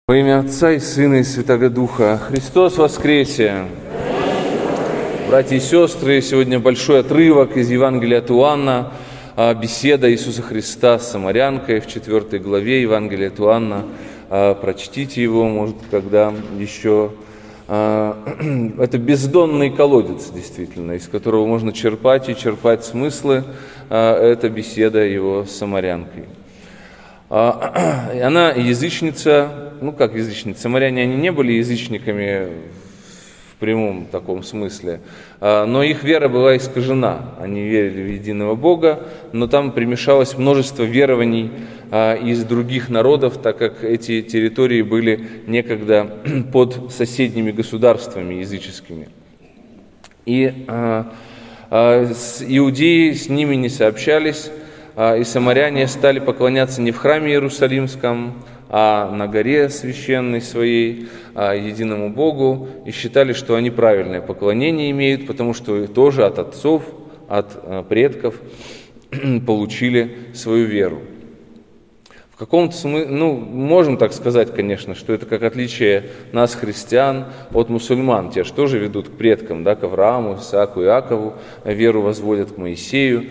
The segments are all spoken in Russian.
Во имя Отца и Сына и Святого Духа. Христос воскресе! Братья и сестры, сегодня большой отрывок из Евангелия от Иоанна, беседа Иисуса Христа с самарянкой в 4 главе Евангелия от Иоанна. Прочтите его, может, когда еще. Это бездонный колодец, действительно, из которого можно черпать и черпать смыслы. Это беседа его с самарянкой. Она язычница, как язычница, самаряне, они не были язычниками в прямом таком смысле, но их вера была искажена, они верили в единого Бога, но там примешалось множество верований из других народов, так как эти территории были некогда под соседними государствами языческими. И иудеи с ними не сообщались, и самаряне стали поклоняться не в храме Иерусалимском, а на горе священной своей, единому Богу, и считали, что они правильное поклонение имеют, потому что тоже от отцов, от предков получили свою веру. В каком-то смысле, можем так сказать, конечно, что это как отличие нас, христиан, от мусульман. Те же тоже ведут к предкам, к Аврааму, Исааку, Иакову, веру возводят к Моисею.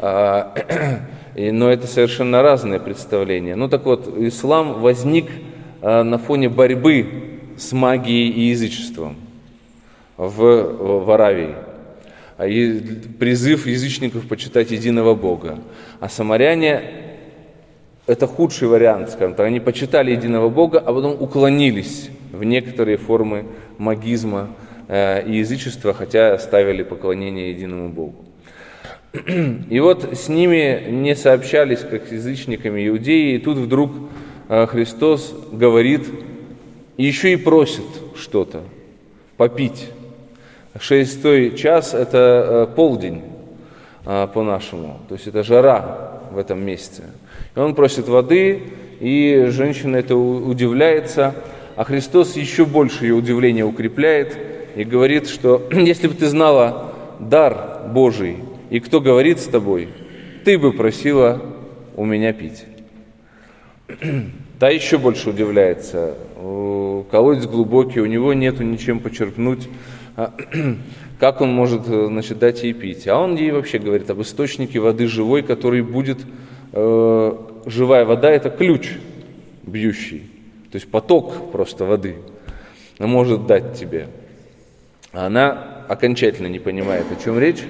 Но это совершенно разные представления. Так вот, ислам возник на фоне борьбы с магией и язычеством в Аравии. Призыв язычников почитать единого Бога. А самаряне – это худший вариант, скажем так. Они почитали единого Бога, а потом уклонились в некоторые формы магизма и язычества, хотя оставили поклонение единому Богу. И вот с ними не сообщались, как с язычниками иудеи, и тут вдруг Христос говорит, еще и просит что-то, попить. 6 час – это полдень по-нашему, то есть это жара в этом месте. И он просит воды, и женщина это удивляется, а Христос еще больше ее удивление укрепляет и говорит, что если бы ты знала дар Божий, и кто говорит с тобой, ты бы просила у меня пить. Та еще больше удивляется. Колодец глубокий, у него нету ничем почерпнуть. Как он может, дать ей пить? А он ей вообще говорит об источнике воды живой, который будет... живая вода – это ключ бьющий. То есть поток просто воды может дать тебе. Она окончательно не понимает, о чем речь.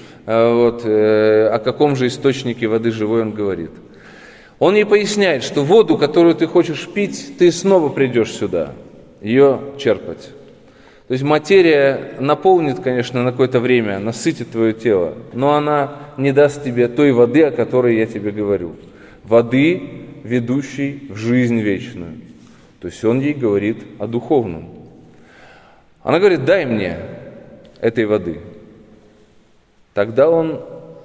О каком же источнике воды живой он говорит. Он ей поясняет, что воду, которую ты хочешь пить, ты снова придешь сюда, ее черпать. То есть материя наполнит, конечно, на какое-то время, насытит твое тело, но она не даст тебе той воды, о которой я тебе говорю. Воды, ведущей в жизнь вечную. То есть он ей говорит о духовном. Она говорит, дай мне этой воды. Тогда он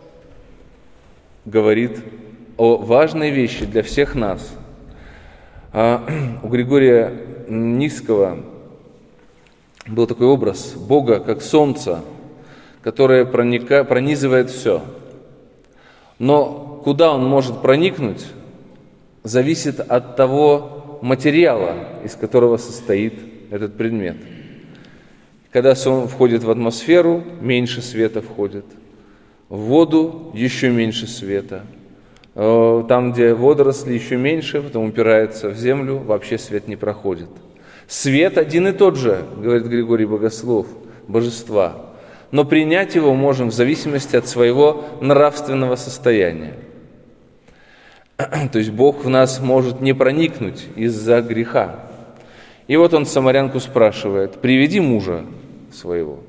говорит о важной вещи для всех нас. У Григория Нисского был такой образ Бога, как солнца, которое пронизывает все. Но куда он может проникнуть, зависит от того материала, из которого состоит этот предмет. Когда сон входит в атмосферу, меньше света входит. В воду еще меньше света. Там, где водоросли, еще меньше, потом упирается в землю, вообще свет не проходит. Свет один и тот же, говорит Григорий Богослов, божества. Но принять его можем в зависимости от своего нравственного состояния. То есть Бог в нас может не проникнуть из-за греха. И вот он самарянку спрашивает, приведи мужа своего.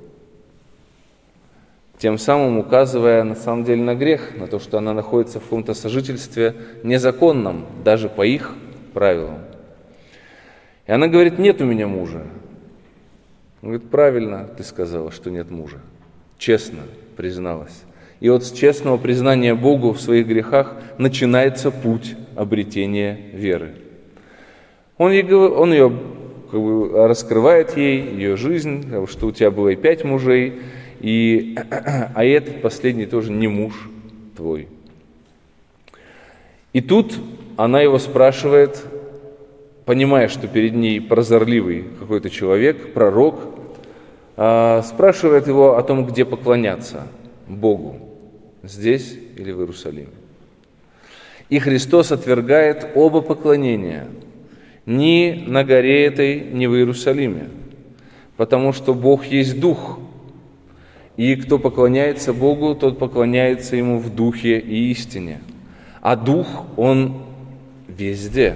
Тем самым указывая на самом деле на грех, на то, что она находится в каком-то сожительстве незаконном, даже по их правилам. И она говорит, нет у меня мужа. Он говорит, правильно ты сказала, что нет мужа. Честно призналась. И вот с честного признания Богу в своих грехах начинается путь обретения веры. Он ее раскрывает ей, ее жизнь, что у тебя было и 5 мужей, а этот последний тоже не муж твой. И тут она его спрашивает понимая, что перед ней прозорливый какой-то человек, пророк, спрашивает его о том, где поклоняться Богу, здесь или в Иерусалиме. И Христос отвергает оба поклонения, ни на горе этой, ни в Иерусалиме, потому что Бог есть Дух, и кто поклоняется Богу, тот поклоняется Ему в Духе и истине, а Дух, Он везде.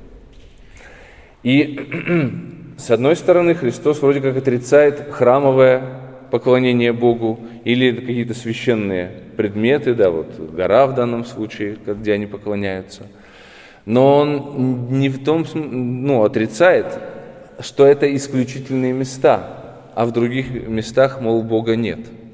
И с одной стороны, Христос вроде как отрицает храмовое поклонение Богу или какие-то священные предметы, да, вот гора в данном случае, где они поклоняются. Но Он не в том, отрицает, что это исключительные места, а в других местах, мол, Бога нет.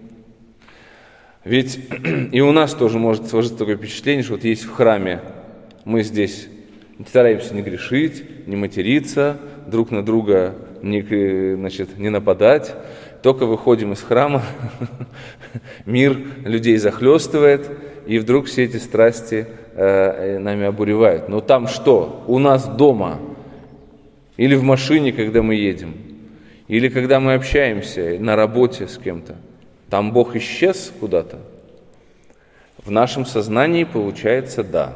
Ведь и у нас тоже может сложиться такое впечатление, что вот есть в храме, мы здесь стараемся не грешить, не материться, друг на друга не нападать. Только выходим из храма, мир людей захлестывает, и вдруг все эти страсти нами обуревают. Но там что? У нас дома, или в машине, когда мы едем, или когда мы общаемся на работе с кем-то, там Бог исчез куда-то? В нашем сознании получается да,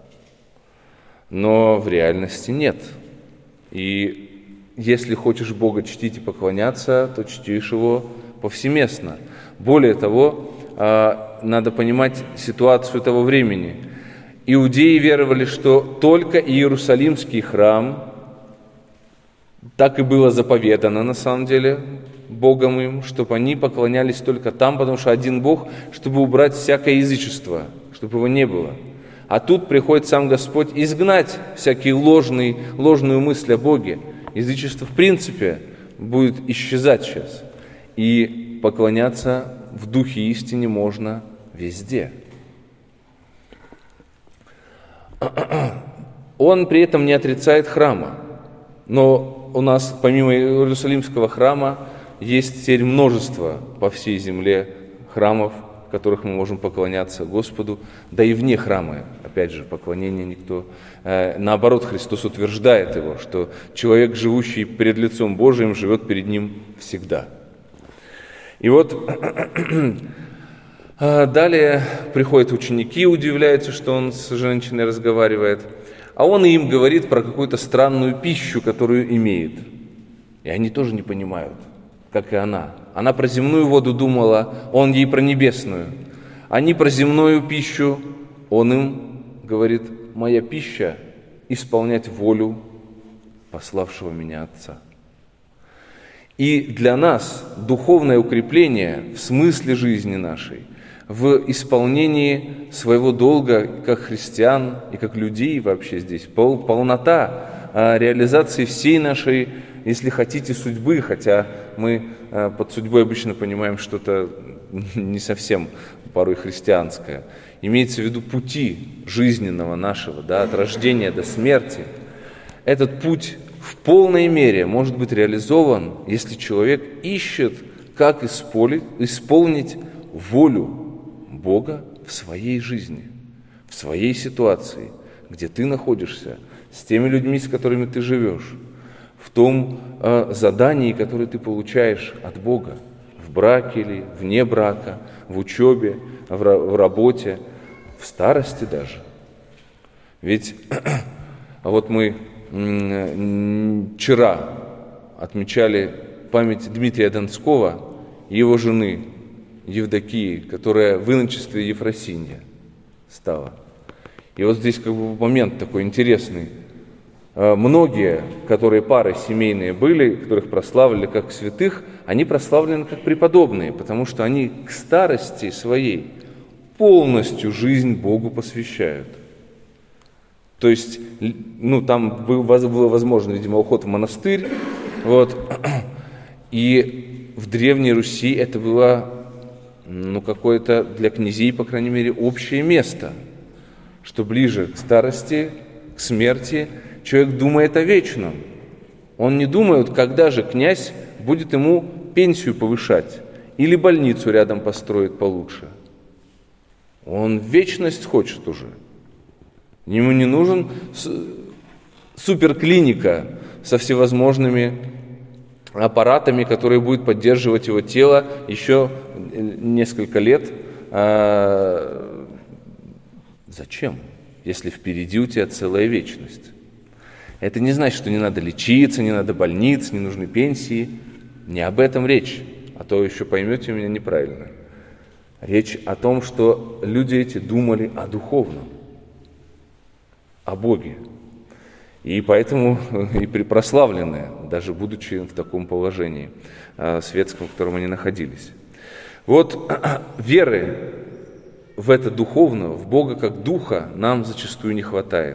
но в реальности нет. И если хочешь Бога чтить и поклоняться, то чтишь Его повсеместно. Более того, надо понимать ситуацию того времени. Иудеи веровали, что только Иерусалимский храм, так и было заповедано на самом деле Богом им, чтобы они поклонялись только там, потому что один Бог, чтобы убрать всякое язычество, чтобы его не было. А тут приходит сам Господь изгнать всякие ложную мысль о Боге. Язычество в принципе будет исчезать сейчас. И поклоняться в духе истине можно везде. Он при этом не отрицает храма. Но у нас помимо Иерусалимского храма есть теперь множество по всей земле храмов, в которых мы можем поклоняться Господу, да и вне храма, опять же, поклонение никто. Наоборот, Христос утверждает его, что человек, живущий перед лицом Божиим, живет перед Ним всегда. И вот далее приходят ученики, удивляются, что он с женщиной разговаривает, а он им говорит про какую-то странную пищу, которую имеет. И они тоже не понимают, как и она. Она про земную воду думала, он ей про небесную. Они про земную пищу, он им говорит: моя пища – исполнять волю пославшего меня Отца. И для нас духовное укрепление в смысле жизни нашей, в исполнении своего долга как христиан и как людей вообще здесь, полнота реализации всей нашей, если хотите, судьбы, хотя мы под судьбой обычно понимаем что-то не совсем порой христианское. Имеется в виду пути жизненного нашего, да, от рождения до смерти. Этот путь в полной мере может быть реализован, если человек ищет, как исполнить волю Бога в своей жизни, в своей ситуации, где ты находишься, с теми людьми, с которыми ты живешь, в том задании, которое ты получаешь от Бога, в браке или вне брака, в учебе, в работе, в старости даже. Ведь вот мы вчера отмечали память Дмитрия Донского и его жены Евдокии, которая в иночестве Ефросинья стала. И вот здесь как бы момент такой интересный. Многие, которые пары семейные были, которых прославили как святых, они прославлены как преподобные, потому что они к старости своей полностью жизнь Богу посвящают. То есть, там был возможен, видимо, уход в монастырь, вот, и в Древней Руси это было, какое-то для князей, по крайней мере, общее место, что ближе к старости, к смерти человек думает о вечном. Он не думает, когда же князь будет ему пенсию повышать или больницу рядом построит получше. Он вечность хочет уже. Ему не нужен суперклиника со всевозможными аппаратами, которые будут поддерживать его тело еще несколько лет. Зачем, если впереди у тебя целая вечность? Это не значит, что не надо лечиться, не надо больниц, не нужны пенсии. Не об этом речь, а то еще поймете меня неправильно. Речь о том, что люди эти думали о духовном, о Боге. И поэтому и прославленные, даже будучи в таком положении светском, в котором они находились. Вот веры в это духовное, в Бога как Духа нам зачастую не хватает.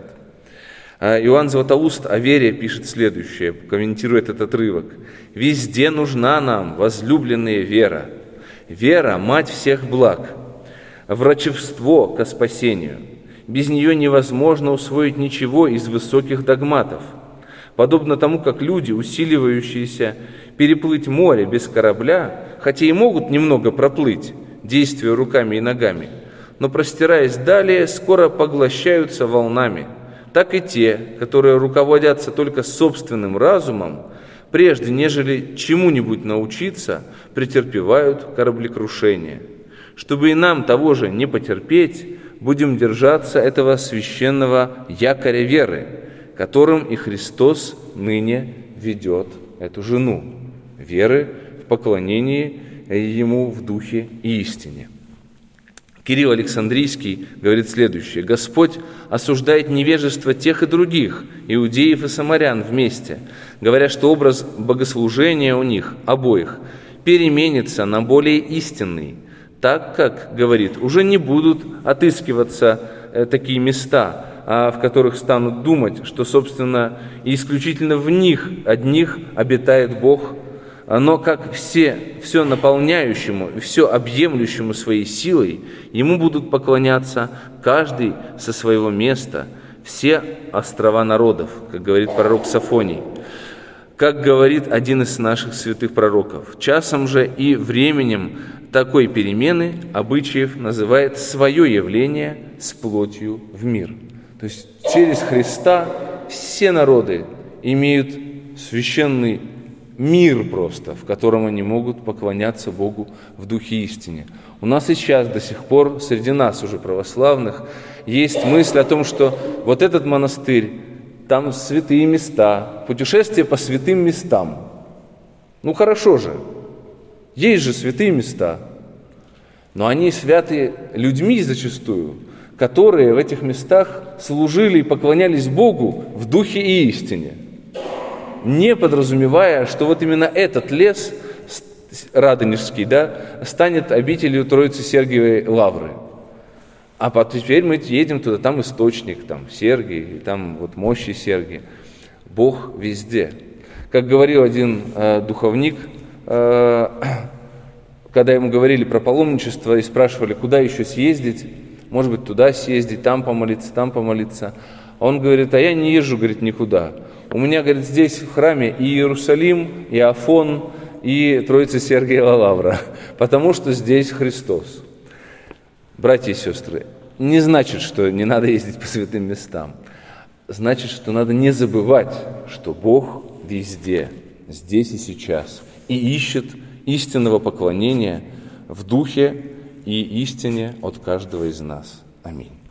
Иоанн Златоуст о вере пишет следующее, комментирует этот отрывок. «Везде нужна нам, возлюбленная вера. Вера – мать всех благ, врачевство ко спасению. Без нее невозможно усвоить ничего из высоких догматов. Подобно тому, как люди, усиливающиеся переплыть море без корабля, хотя и могут немного проплыть, действуя руками и ногами, но, простираясь далее, скоро поглощаются волнами, так и те, которые руководятся только собственным разумом, прежде нежели чему-нибудь научиться, претерпевают кораблекрушение. Чтобы и нам того же не потерпеть, будем держаться этого священного якоря веры, которым и Христос ныне ведет эту жену, веры в поклонении Ему в духе и истине». Кирилл Александрийский говорит следующее. «Господь осуждает невежество тех и других, иудеев и самарян вместе, говоря, что образ богослужения у них, обоих, переменится на более истинный, так как, говорит, уже не будут отыскиваться такие места, в которых станут думать, что, собственно, и исключительно в них одних обитает Бог, но как все наполняющему и все объемлющему своей силой, Ему будут поклоняться каждый со своего места, все острова народов, как говорит пророк Сафоний. Как говорит один из наших святых пророков, часом же и временем такой перемены обычаев называет свое явление с плотью в мир». То есть через Христа все народы имеют священный мир просто, в котором они могут поклоняться Богу в духе истине. У нас и сейчас до сих пор среди нас уже православных есть мысль о том, что вот этот монастырь, там святые места, путешествие по святым местам. Ну хорошо же, есть же святые места, но они святы людьми зачастую, которые в этих местах служили и поклонялись Богу в духе и истине, не подразумевая, что вот именно этот лес Радонежский, станет обителью Троицы Сергиевой Лавры. А теперь мы едем туда, там источник, там Сергий, там вот мощи Сергия. Бог везде. Как говорил один духовник, когда ему говорили про паломничество и спрашивали, куда еще съездить, может быть, туда съездить, там помолиться. Он говорит, а я не езжу, говорит, никуда. У меня, говорит, здесь в храме и Иерусалим, и Афон, и Троица Сергиева Лавра, потому что здесь Христос. Братья и сестры, не значит, что не надо ездить по святым местам. Значит, что надо не забывать, что Бог везде, здесь и сейчас, и ищет истинного поклонения в духе и истине от каждого из нас. Аминь.